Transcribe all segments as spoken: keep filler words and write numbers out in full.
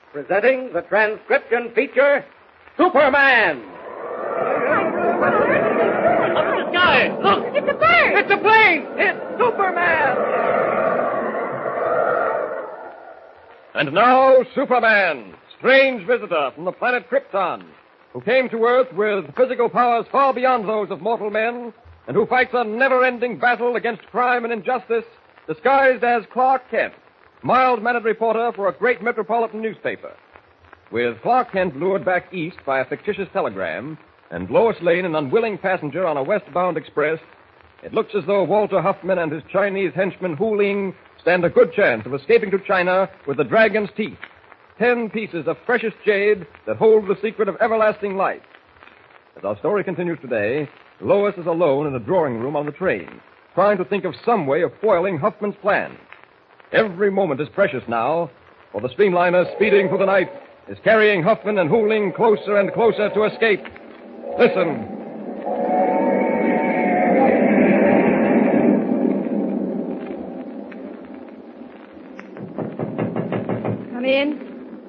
presenting the transcription feature, Superman. Up in the sky! Look! It's a bird! It's a plane! It's Superman! And now, Superman, strange visitor from the planet Krypton, who came to Earth with physical powers far beyond those of mortal men, and who fights a never-ending battle against crime and injustice, disguised as Clark Kent, mild-mannered reporter for a great metropolitan newspaper. With Clark Kent lured back east by a fictitious telegram, and Lois Lane an unwilling passenger on a westbound express, it looks as though Walter Huffman and his Chinese henchman Hu Ling stand a good chance of escaping to China with the dragon's teeth, ten pieces of freshest jade that hold the secret of everlasting life. As our story continues today, Lois is alone in a drawing room on the train, trying to think of some way of foiling Huffman's plan. Every moment is precious now, for the streamliner speeding through the night is carrying Huffman and Hu Ling closer and closer to escape. Listen. Come in.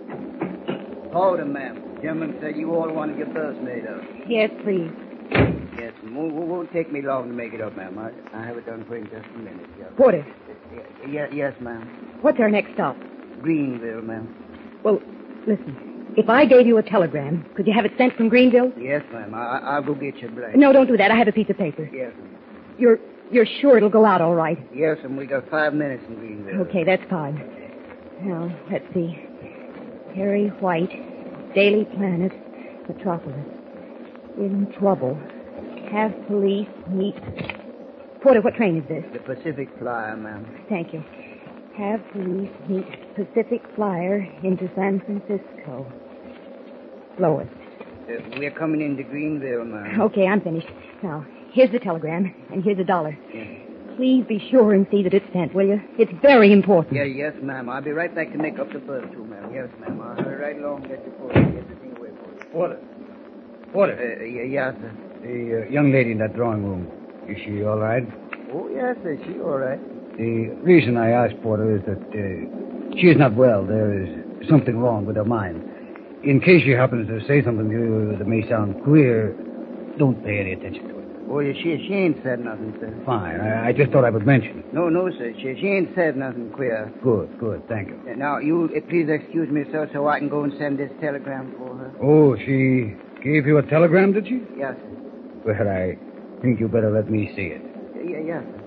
Hold him, ma'am. Gentleman said you all wanted your bills made up. Yes, please. Yes, it won't, won't take me long to make it up, ma'am. I, I have it done for you in just a minute. Yeah. Porter, Yes, yes, ma'am. what's our next stop? Greenville, ma'am. Well, listen. If I gave you a telegram, could you have it sent from Greenville? Yes, ma'am. I, I'll go get your blank. No, don't do that. I have a piece of paper. Yes, ma'am. You're you're sure it'll go out all right? Yes, and we got five minutes in Greenville. Okay, that's fine. Now, let's see. Harry White, Daily Planet, Metropolis. In trouble. Have police meet. Porter, what train is this? The Pacific Flyer, ma'am. Thank you. Have police meet Pacific Flyer into San Francisco. Lois. Uh, we're coming into Greenville, ma'am. Okay, I'm finished. Now, here's the telegram, and here's a dollar. Yes. Please be sure and see that it's sent, will you? It's very important. Yeah, yes, ma'am. I'll be right back to make up the bill, too, ma'am. Yes, ma'am. I'll hurry right along and get the phone and get the thing away for you. Porter. Porter. Uh, yeah, yes, sir. The uh, young lady in that drawing room, is she all right? Oh, yes, sir. She all right. The reason I asked Porter is that uh, she is not well. There is something wrong with her mind. In case she happens to say something to you that may sound queer, don't pay any attention to it. Oh, yeah, she, she ain't said nothing, sir. Fine. I, I just thought I would mention it. No, no, sir. She, she ain't said nothing queer. Good, good. Thank you. Uh, Now, you uh, please excuse me, sir, so I can go and send this telegram for her. Oh, she gave you a telegram, did she? Yes, sir. Well, I think you better let me see it. Yeah, yes, sir.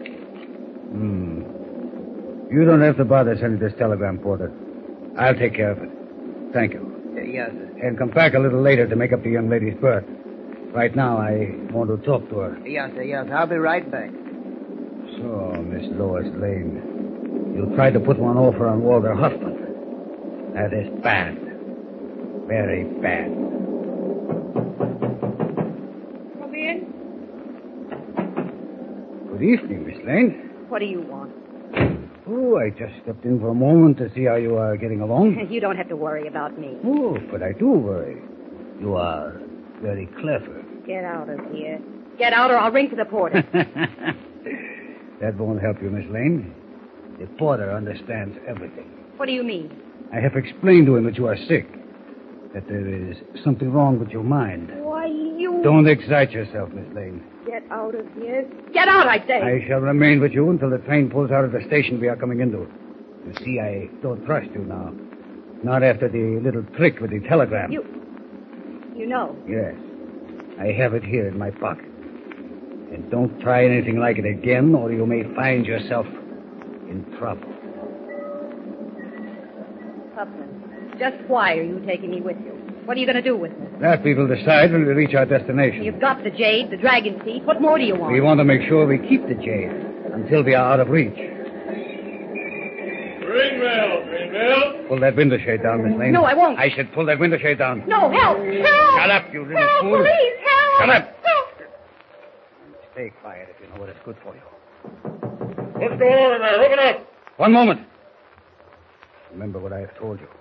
Hmm. You don't have to bother sending this telegram, Porter. I'll take care of it. Thank you. Uh, yes, sir. And come back a little later to make up the young lady's berth. Right now, I want to talk to her. Yes, sir, yes. I'll be right back. So, Miss Lois Lane, you tried to put one over on Walter Huffman. That is bad. Very bad. Come in. Good evening, Miss Lane. What do you want? Oh, I just stepped in for a moment to see how you are getting along. You don't have to worry about me. Oh, but I do worry. You are very clever. Get out of here. Get out or I'll ring for the porter. That won't help you, Miss Lane. The porter understands everything. What do you mean? I have explained to him that you are sick, that there is something wrong with your mind. Why, you... Don't excite yourself, Miss Lane. Get out of here. Get out, I say. I shall remain with you until the train pulls out of the station we are coming into. You see, I don't trust you now. Not after the little trick with the telegram. You... You know. Yes. I have it here in my pocket. And don't try anything like it again, or you may find yourself in trouble. Huffman, just why are you taking me with you? What are you going to do with me? That we will decide when we reach our destination. You've got the jade, the dragon teeth. What more do you want? We want to make sure we keep the jade until we are out of reach. Greenville, Greenville. Pull that window shade down, Miss Lane. No, I won't. I should pull that window shade down. No, help! Help! Shut up, you little help, fool. Please, help! Shut up. Help! Stay quiet if you know what is good for you. What's going on in there? Open up. One moment. Remember what I have told you.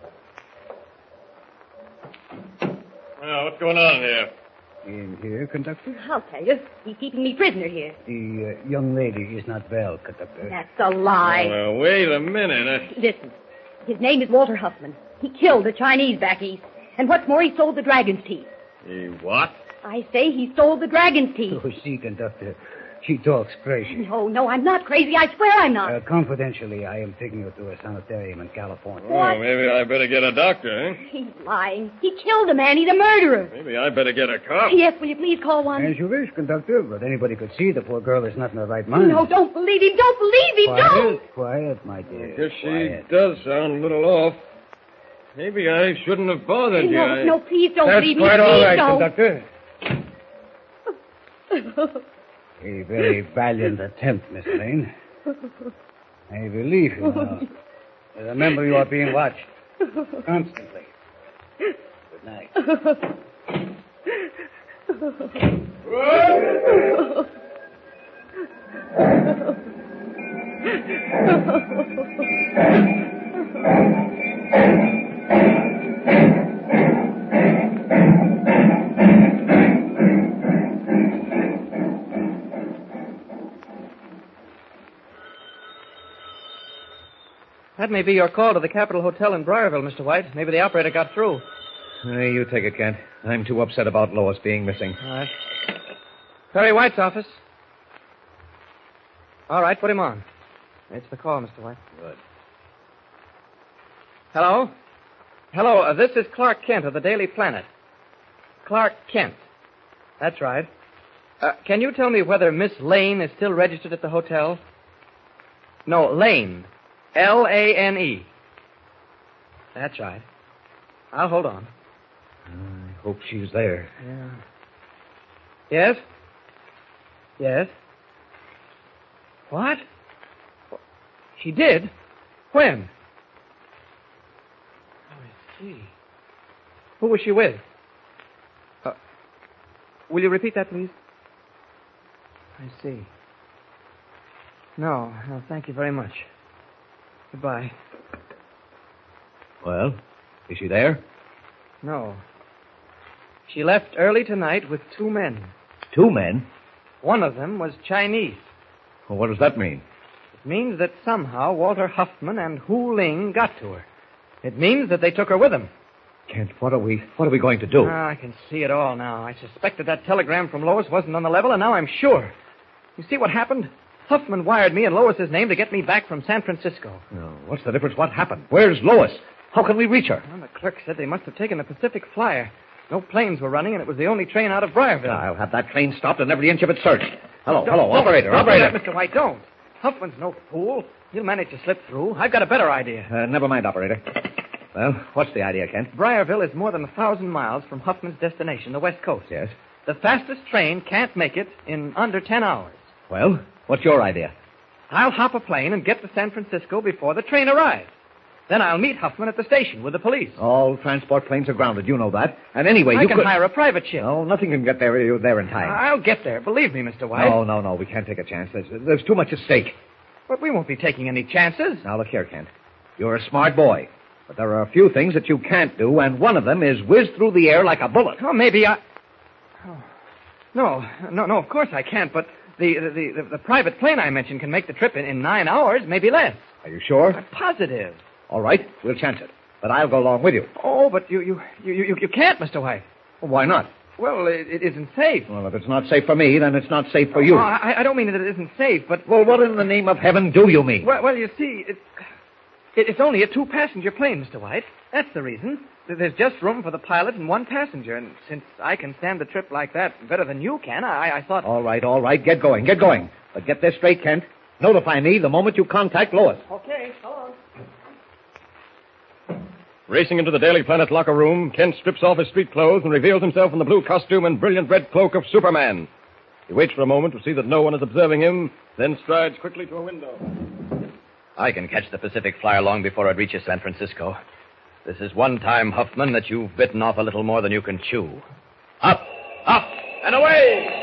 Well, what's going on here? In here, conductor? I'll tell you. He's keeping me prisoner here. The uh, young lady is not well, conductor. That's a lie. Well, wait a minute. I... Listen. His name is Walter Huffman. He killed a Chinese back east. And what's more, he sold the dragon's teeth. He what? I say he sold the dragon's teeth. Oh, see, conductor. She talks crazy. No, no, I'm not crazy. I swear I'm not. Uh, confidentially, I am taking her to a sanitarium in California. Oh, maybe I better get a doctor, eh? He's lying. He killed a man. He's a murderer. Maybe I better get a cop. Yes, will you please call one? As you wish, conductor, but anybody could see the poor girl is not in her right mind. No, don't believe him. Don't believe him. Quiet, Don't. quiet, my dear. I guess she quiet. does sound a little off. Maybe I shouldn't have bothered you. No, I... no, please don't That's believe me. quite all Please right, don't. conductor. A very valiant attempt, Miss Lane. I believe you now. Remember, you are being watched. Constantly. Good night. That may be your call to the Capitol Hotel in Briarville, Mister White. Maybe the operator got through. Hey, you take it, Kent. I'm too upset about Lois being missing. All right. Perry White's office. All right, put him on. It's the call, Mister White. Good. Hello? Hello, uh, this is Clark Kent of the Daily Planet. Clark Kent. That's right. Uh, can you tell me whether Miss Lane is still registered at the hotel? No, Lane. L A N E. That's right. I'll hold on. I hope she's there. Yeah. Yes? Yes? What? She did? When? Oh, I see. Who was she with? Uh, will you repeat that, please? I see. No, no, thank you very much. Goodbye. Well, is she there? No. She left early tonight with two men. Two men? One of them was Chinese. Well, what does that mean? It means that somehow Walter Huffman and Hu Ling got to her. It means that they took her with them. Kent, what are we what are we going to do? Ah, I can see it all now. I suspected that telegram from Lois wasn't on the level, and now I'm sure. You see what happened? Huffman wired me in Lois's name to get me back from San Francisco. No, what's the difference? What happened? Where's Lois? How can we reach her? Well, the clerk said they must have taken the Pacific Flyer. No planes were running, and it was the only train out of Briarville. I'll have that train stopped and every inch of it searched. Hello, Don't- hello, don't- operator, don't do operator. that, Mister White, don't. Huffman's no fool. He'll manage to slip through. I've got a better idea. Uh, never mind, operator. Well, what's the idea, Kent? Briarville is more than a thousand miles from Huffman's destination, the West Coast. Yes. The fastest train can't make it in under ten hours. Well, what's your idea? I'll hop a plane and get to San Francisco before the train arrives. Then I'll meet Huffman at the station with the police. All transport planes are grounded. You know that. And anyway, I you can could... hire a private ship. No, nothing can get there, there in time. I'll get there. Believe me, Mister White. No, no, no. We can't take a chance. There's, there's too much at stake. But we won't be taking any chances. Now, look here, Kent. You're a smart boy. But there are a few things that you can't do, and one of them is whiz through the air like a bullet. Oh, maybe I... Oh. No, no, no, of course I can't, but the, the, the, the private plane I mentioned can make the trip in, in nine hours, maybe less. Are you sure? I'm positive. All right, we'll chance it. But I'll go along with you. Oh, but you, you, you, you, you can't, Mister White. Well, why not? Well, it, it isn't safe. Well, if it's not safe for me, then it's not safe for you. Oh, I, I don't mean that it isn't safe, but... Well, what in the name of heaven do you mean? Well, well you see, it, it, it's only a two-passenger plane, Mister White. That's the reason. There's just room for the pilot and one passenger, and since I can stand the trip like that better than you can, I, I thought... All right, all right, get going, get going. But get this straight, Kent. Notify me the moment you contact Lois. Okay, so long. Racing into the Daily Planet locker room, Kent strips off his street clothes and reveals himself in the blue costume and brilliant red cloak of Superman. He waits for a moment to see that no one is observing him, then strides quickly to a window. I can catch the Pacific Flyer long before it reaches San Francisco. This is one time, Huffman, that you've bitten off a little more than you can chew. Up, up, and away!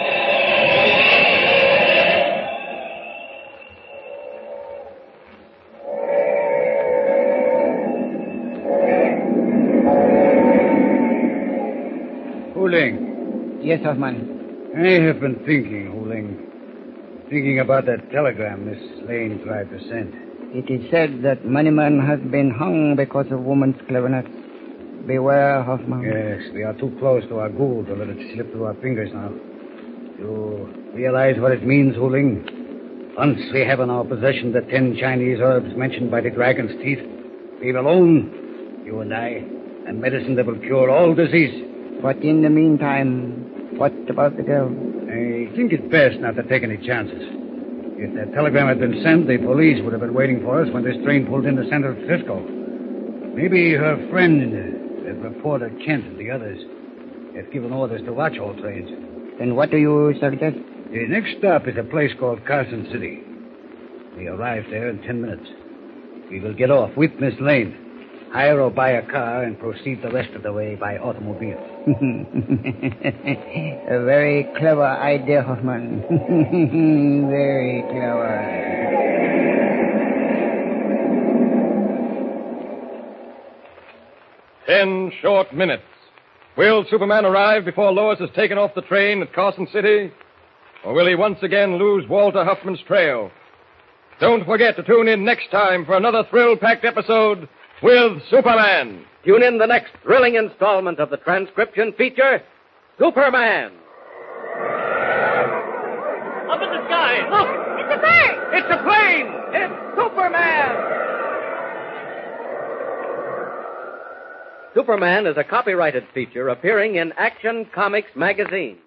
Hu Ling. Yes, Hoffman. I have been thinking, Hu Ling. Thinking about that telegram Miss Lane tried to send. It is said that Moneyman has been hung because of woman's cleverness. Beware, Hoffman. Yes, we are too close to our goal to let it slip through our fingers now. You realize what it means, Hu Ling? Once we have in our possession the ten Chinese herbs mentioned by the dragon's teeth, we will own, you and I, a medicine that will cure all disease. But in the meantime, what about the girl? I think it best not to take any chances. If that telegram had been sent, the police would have been waiting for us when this train pulled into San Francisco. Maybe her friend, the reporter Kent, and the others have given orders to watch all trains. Then what do you suggest? The next stop is a place called Carson City. We arrive there in ten minutes. We will get off with Miss Lane, hire or buy a car, and proceed the rest of the way by automobile. A very clever idea, Hoffman. Very clever. Ten short minutes. Will Superman arrive before Lois is taken off the train at Carson City? Or will he once again lose Walter Huffman's trail? Don't forget to tune in next time for another thrill-packed episode with Superman. Tune in the next thrilling installment of the transcription feature, Superman. Up in the sky, look! It's a bird! It's a plane! It's Superman! Superman is a copyrighted feature appearing in Action Comics magazine.